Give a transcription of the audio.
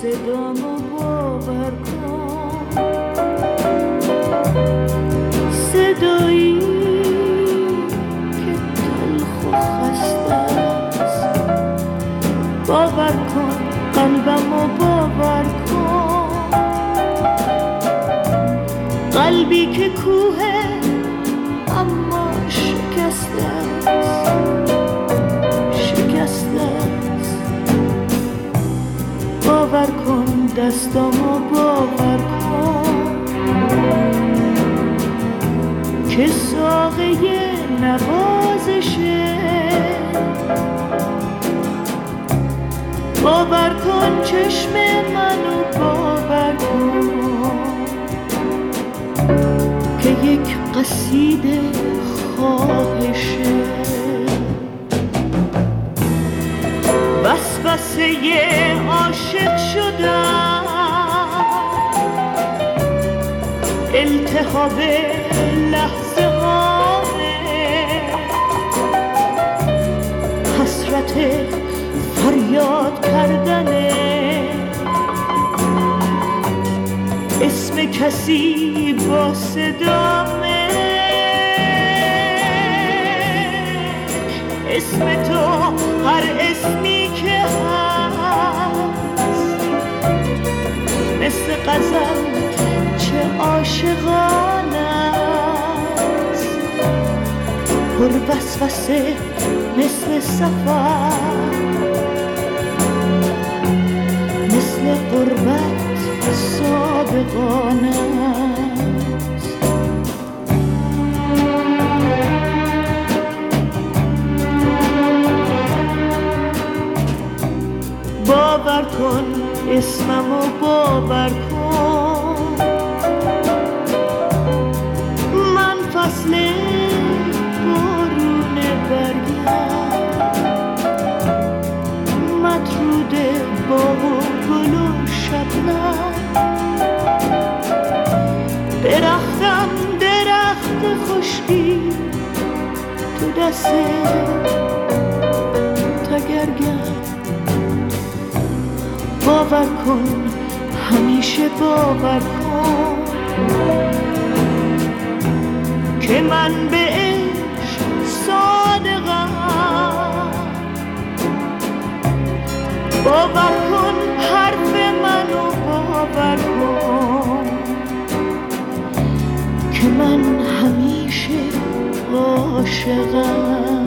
صدامو باور کن، صدایی که تلخ و خسته است. باور کن قلبمو باور کن، قلبی که کوه اما شکسته است، شکسته است. باور کن دستامو باور کن که ساقه نوازشه. باور کن چشم منو باور کن که یک قصیده خواهشه. وسوسه عاشق شدم، التهاب لحظه هامه، حسرت فریاد کردنه، اسم کسی با صدامه، اسم تو هر اسمی که هست، مثل غزل چه عاشقانه است، پر وسوسه مثل سفر، مثل غربت صادقانه است. باور کن اسممو باور کن، من فصل بارون برگم، مطرود باغ و گل و شبنم، درختم درخت خشکی تو دست تگرگم. باور کن همیشه باور کن که من به عشق صادقم. باور کن حرف منو باور کن که من همیشه عاشقم.